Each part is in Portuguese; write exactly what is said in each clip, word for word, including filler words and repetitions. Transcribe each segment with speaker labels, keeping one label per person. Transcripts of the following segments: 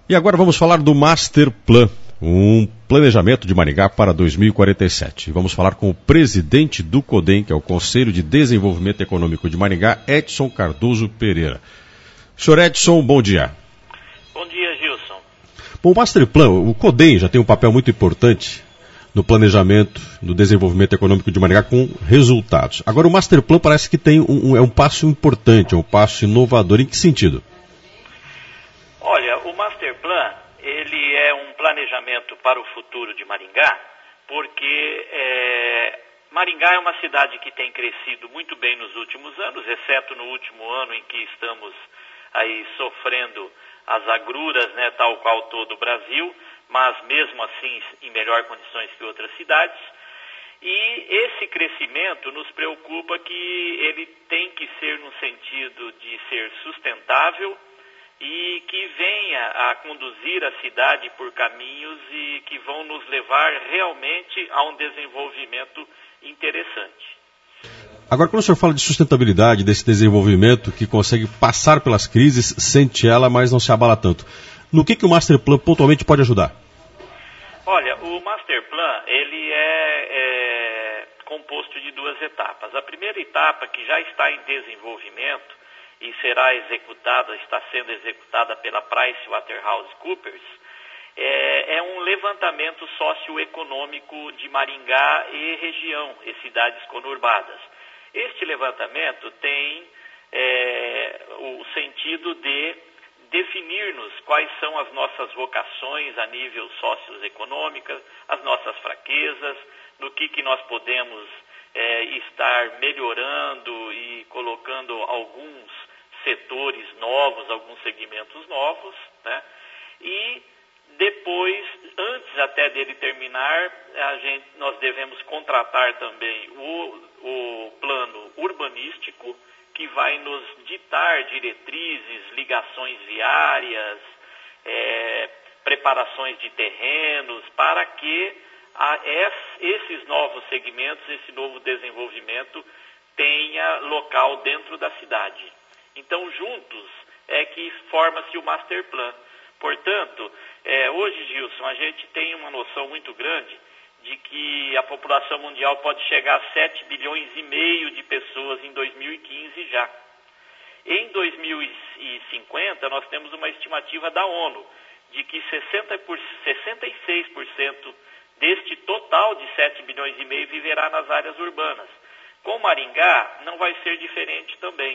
Speaker 1: E agora vamos falar do Master Plan, um planejamento de Maringá para dois mil e quarenta e sete. Vamos falar com o presidente do CODEM, que é o Conselho de Desenvolvimento Econômico de Maringá, Edson Cardoso Pereira. Senhor Edson, bom dia.
Speaker 2: Bom dia, Gilson.
Speaker 1: Bom, o Master Plan, o CODEM já tem um papel muito importante no planejamento, no desenvolvimento econômico de Maringá com resultados. Agora, o Master Plan parece que tem um, um, é um passo importante, é um passo inovador. Em que sentido?
Speaker 2: Olha, o Master Plan, ele é um planejamento para o futuro de Maringá, porque é, Maringá é uma cidade que tem crescido muito bem nos últimos anos, exceto no último ano em que estamos aí sofrendo as agruras, né, tal qual todo o Brasil, mas mesmo assim em melhor condições que outras cidades. E esse crescimento nos preocupa que ele tem que ser no sentido de ser sustentável e que venha a conduzir a cidade por caminhos e que vão nos levar realmente a um desenvolvimento interessante.
Speaker 1: Agora, quando o senhor fala de sustentabilidade, desse desenvolvimento que consegue passar pelas crises, sente ela, mas não se abala tanto, no que, que o Master Plan pontualmente pode ajudar?
Speaker 2: Olha, o Master Plan, ele é, é composto de duas etapas. A primeira etapa, que já está em desenvolvimento e será executada, está sendo executada pela PricewaterhouseCoopers, é, é um levantamento socioeconômico de Maringá e região, e cidades conurbadas. Este levantamento tem é, o sentido de definir-nos quais são as nossas vocações a nível socioeconômico, as nossas fraquezas, no que, que nós podemos é, estar melhorando e colocando alguns setores novos, alguns segmentos novos, né? E depois, antes até dele terminar, a gente, nós devemos contratar também o, o plano urbanístico, que vai nos ditar diretrizes, ligações viárias, é, preparações de terrenos, para que a, esses novos segmentos, esse novo desenvolvimento tenha local dentro da cidade. Então, juntos é que forma-se o Master Plan. Portanto, é, hoje, Gilson, a gente tem uma noção muito grande de que a população mundial pode chegar a sete bilhões e meio de pessoas em dois mil e quinze já. Em dois mil e cinquenta, nós temos uma estimativa da ONU de que sessenta por, sessenta e seis por cento deste total de sete bilhões e meio viverá nas áreas urbanas. Com Maringá, não vai ser diferente também.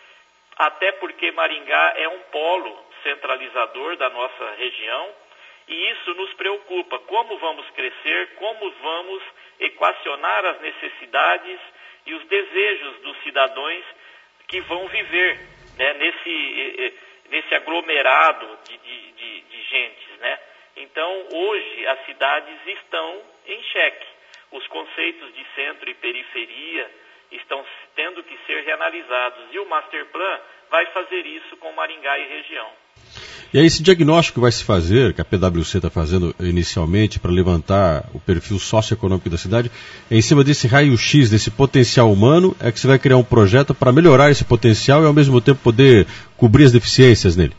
Speaker 2: Até porque Maringá é um polo centralizador da nossa região, e isso nos preocupa. Como vamos crescer, como vamos equacionar as necessidades e os desejos dos cidadãos que vão viver, né, nesse, nesse aglomerado de, de, de, de gentes, né? Então, hoje, as cidades estão em xeque. Os conceitos de centro e periferia estão tendo que ser reanalisados. E o Master Plan vai fazer isso com Maringá e região.
Speaker 1: E aí esse diagnóstico que vai se fazer, que a P W C está fazendo inicialmente para levantar o perfil socioeconômico da cidade, é em cima desse raio-x, desse potencial humano, é que você vai criar um projeto para melhorar esse potencial e ao mesmo tempo poder cobrir as deficiências nele?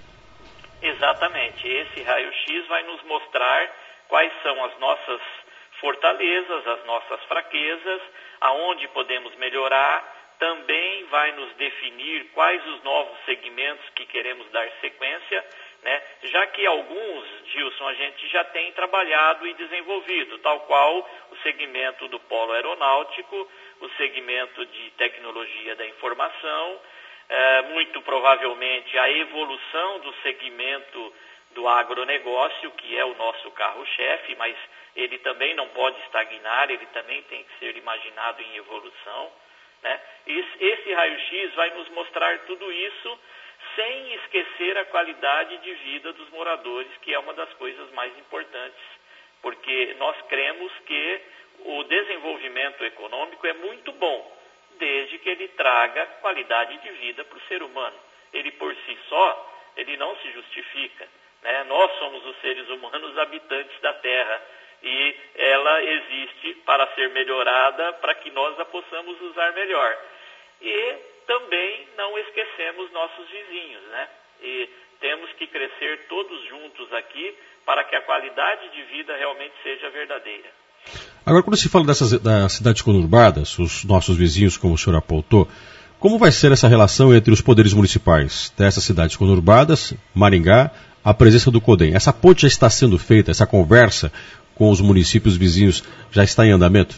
Speaker 2: Exatamente. Esse raio-x vai nos mostrar quais são as nossas fortalezas, as nossas fraquezas, aonde podemos melhorar. Também vai nos definir quais os novos segmentos que queremos dar sequência, né? Já que alguns, Gilson, a gente já tem trabalhado e desenvolvido, tal qual o segmento do polo aeronáutico, o segmento de tecnologia da informação, é, muito provavelmente a evolução do segmento do agronegócio, que é o nosso carro-chefe, mas ele também não pode estagnar, ele também tem que ser imaginado em evolução. Né? Esse raio-x vai nos mostrar tudo isso sem esquecer a qualidade de vida dos moradores, que é uma das coisas mais importantes, porque nós cremos que o desenvolvimento econômico é muito bom, desde que ele traga qualidade de vida para o ser humano. Ele por si só, ele não se justifica, né? Nós somos os seres humanos habitantes da Terra, e ela existe para ser melhorada, para que nós a possamos usar melhor. E também não esquecemos nossos vizinhos, né? E temos que crescer todos juntos aqui para que a qualidade de vida realmente seja verdadeira.
Speaker 1: Agora, quando se fala dessas das cidades conurbadas, os nossos vizinhos, como o senhor apontou, como vai ser essa relação entre os poderes municipais dessas cidades conurbadas, Maringá, a presença do CODEM? Essa ponte já está sendo feita, essa conversa com os municípios vizinhos já está em andamento?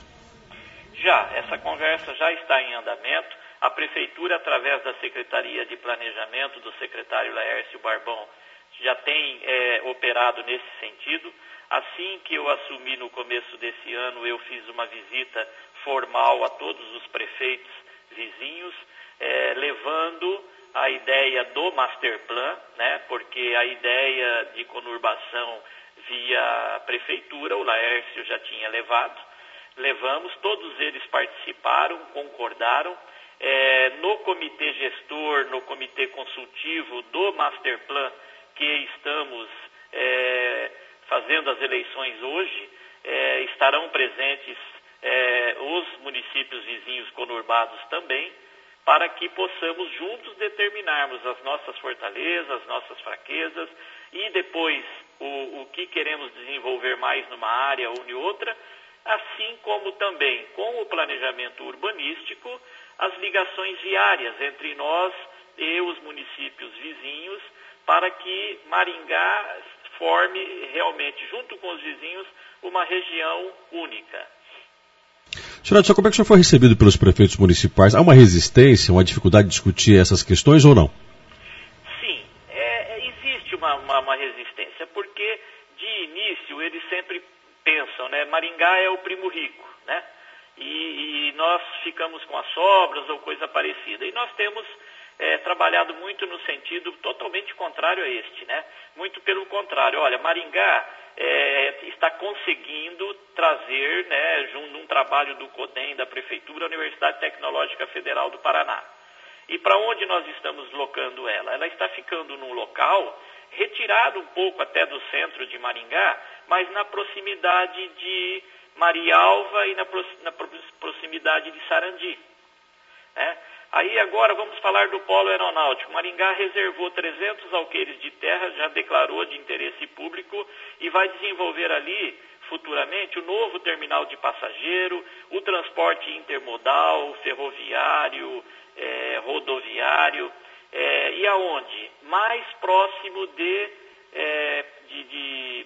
Speaker 2: Já, essa conversa já está em andamento. A Prefeitura, através da Secretaria de Planejamento do secretário Laércio Barbão, já tem é, operado nesse sentido. Assim que eu assumi no começo desse ano, eu fiz uma visita formal a todos os prefeitos vizinhos, é, levando a ideia do Master Plan, né, porque a ideia de conurbação via Prefeitura, o Laércio já tinha levado, levamos, todos eles participaram, concordaram. É, no comitê gestor, no comitê consultivo do Master Plan, que estamos é, fazendo as eleições hoje, é, estarão presentes é, os municípios vizinhos conurbados também, para que possamos juntos determinarmos as nossas fortalezas, as nossas fraquezas e depois o, o que queremos desenvolver mais numa área ou em outra, assim como também com o planejamento urbanístico, as ligações viárias entre nós e os municípios vizinhos, para que Maringá forme realmente, junto com os vizinhos, uma região única.
Speaker 1: senhor Edson, como é que o senhor foi recebido pelos prefeitos municipais? Há uma resistência, uma dificuldade de discutir essas questões ou não?
Speaker 2: Sim, é, existe uma, uma, uma resistência, porque de início eles sempre pensam, né, Maringá é o primo rico, né? E, e nós ficamos com as sobras ou coisa parecida. E nós temos é, trabalhado muito no sentido totalmente contrário a este, né? Muito pelo contrário. Olha, Maringá é, está conseguindo trazer, né, junto num trabalho do CODEM, da Prefeitura, a Universidade Tecnológica Federal do Paraná. E para onde nós estamos deslocando ela? Ela está ficando num local retirado um pouco até do centro de Maringá, mas na proximidade de Marialva e na, na proximidade de Sarandi. É? Aí agora vamos falar do polo aeronáutico. Maringá reservou trezentos alqueires de terra, já declarou de interesse público e vai desenvolver ali futuramente o novo terminal de passageiro, o transporte intermodal, ferroviário, é, rodoviário, é, e aonde? Mais próximo de, é, de, de,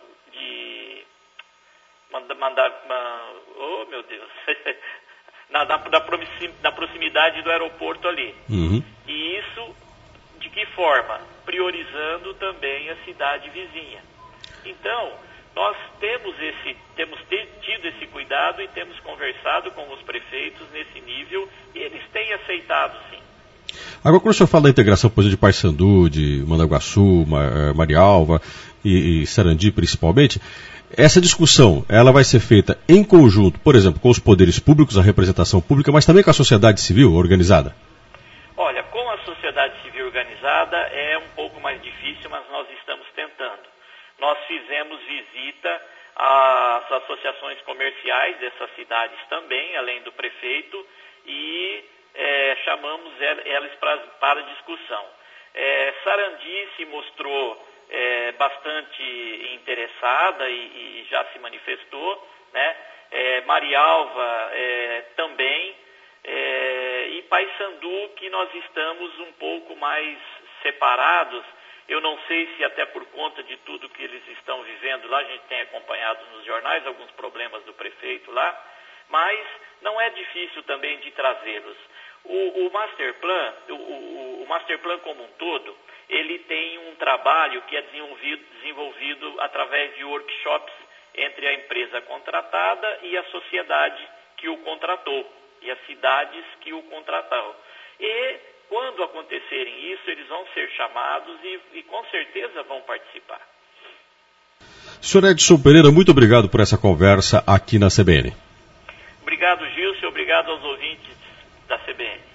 Speaker 2: de mandar, mandar oh meu Deus, na, na, na proximidade do aeroporto ali.
Speaker 1: Uhum.
Speaker 2: E isso de que forma? Priorizando também a cidade vizinha. Então, nós temos, esse, temos tido esse cuidado e temos conversado com os prefeitos nesse nível e eles têm aceitado, sim.
Speaker 1: Agora, quando o senhor fala da integração, por exemplo, de Paissandu, de Mandaguaçu, Marialva e, e Sarandi principalmente, essa discussão, ela vai ser feita em conjunto, por exemplo, com os poderes públicos, a representação pública, mas também com a sociedade civil organizada?
Speaker 2: Olha, com a sociedade civil organizada é um pouco mais difícil, mas nós estamos tentando. Nós fizemos visita às associações comerciais dessas cidades também, além do prefeito, e é, chamamos elas para, para discussão. É, Sarandi se mostrou é, bastante interessada e, e já se manifestou, né? É, Marialva é, também, é, e Paissandu, que nós estamos um pouco mais separados. Eu não sei se até por conta de tudo que eles estão vivendo lá, a gente tem acompanhado nos jornais alguns problemas do prefeito lá, mas não é difícil também de trazê-los. O, o Master Plan, o, o, o Master Plan como um todo, ele tem um trabalho que é desenvolvido, desenvolvido através de workshops entre a empresa contratada e a sociedade que o contratou, e as cidades que o contrataram. E quando acontecerem isso, eles vão ser chamados e, e com certeza vão participar.
Speaker 1: senhor Edson Pereira, muito obrigado por essa conversa aqui na C B N.
Speaker 2: Obrigado, Gilson, e obrigado aos ouvintes da C B N.